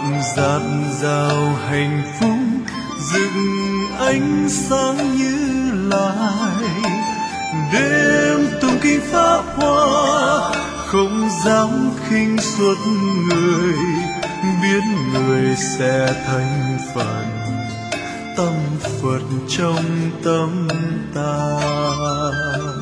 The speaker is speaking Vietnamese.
dạt dào hạnh phúc rực ánh sáng như lại. Đêm tung kinh pháp hoa không dám khinh suốt người, biết người sẽ thành phần tâm Phật trong tâm ta.